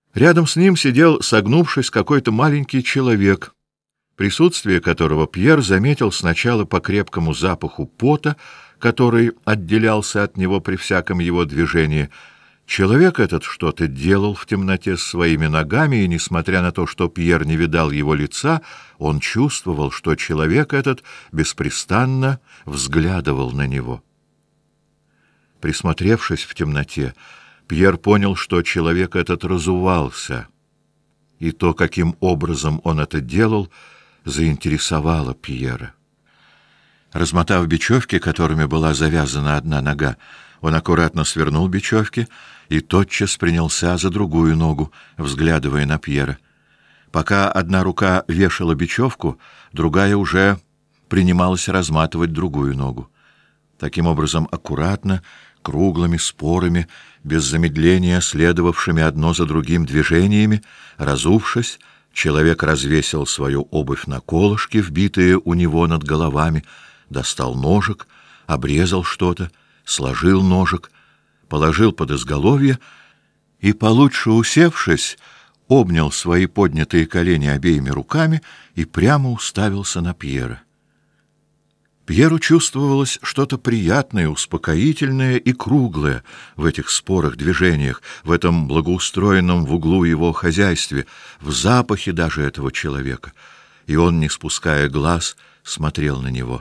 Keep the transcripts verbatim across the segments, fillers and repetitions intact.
Рядом с ним сидел, согнувшись, какой-то маленький человек, присутствие которого Пьер заметил сначала по крепкому запаху пота, который отделялся от него при всяком его движении. Человек этот что-то делал в темноте с своими ногами, и, несмотря на то, что Пьер не видал его лица, он чувствовал, что человек этот беспрестанно взглядывал на него. Присмотревшись в темноте, Пьер понял, что человек этот разувался, и то, каким образом он это делал, заинтересовало Пьера. Размотав бечевки, которыми была завязана одна нога, он аккуратно свернул бечевки и тотчас принялся за другую ногу, взглядывая на Пьера. Пока одна рука вешала бечевку, другая уже принималась разматывать другую ногу. Таким образом, аккуратно, круглыми спорами, без замедления, следовавшими одно за другим движениями, разувшись, человек развесил свою обувь на колышки, вбитые у него над головами, достал ножик, обрезал что-то, сложил ножик, положил под изголовье и, получше усевшись, обнял свои поднятые колени обеими руками и прямо уставился на Пьера. Пьеру чувствовалось что-то приятное, успокоительное и круглое в этих спорах, движениях, в этом благоустроенном в углу его хозяйстве, в запахе даже этого человека, и он, не спуская глаз, смотрел на него.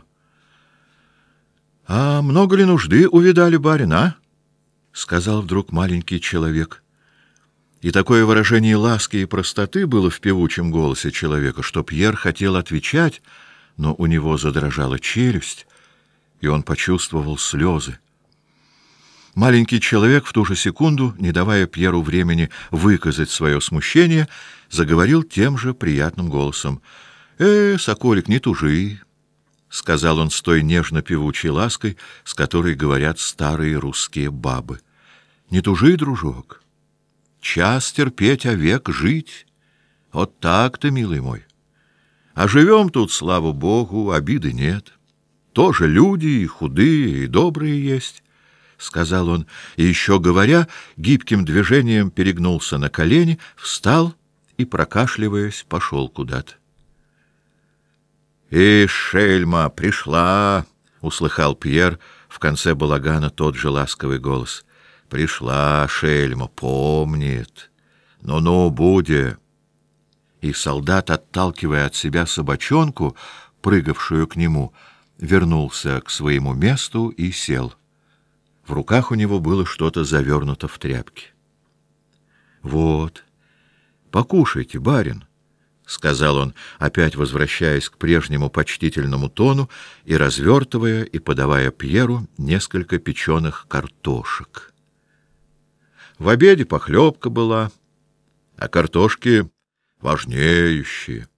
— А много ли нужды увидали, барин, а? — сказал вдруг маленький человек. И такое выражение ласки и простоты было в певучем голосе человека, что Пьер хотел отвечать, но у него задрожала челюсть, и он почувствовал слезы. Маленький человек в ту же секунду, не давая Пьеру времени выказать свое смущение, заговорил тем же приятным голосом. — Э, соколик, не тужи, — сказал он с той нежно-певучей лаской, с которой говорят старые русские бабы. — Не тужи, дружок. Час терпеть, а век жить. Вот так-то, милый мой. А живем тут, слава богу, обиды нет. Тоже люди и худые, и добрые есть, — сказал он, и еще говоря, гибким движением перегнулся на колени, встал и, прокашливаясь, пошел куда-то. — Ишь, шельма, пришла! — услыхал Пьер в конце балагана тот же ласковый голос. — Пришла, шельма, помнит. Ну-ну, буде. И солдат, отталкивая от себя собачонку, прыгавшую к нему, вернулся к своему месту и сел. В руках у него было что-то завернуто в тряпки. — Вот, покушайте, барин, — сказал он, опять возвращаясь к прежнему почтительному тону и развертывая и подавая Пьеру несколько печеных картошек. В обеде похлебка была, а картошки важнеющие.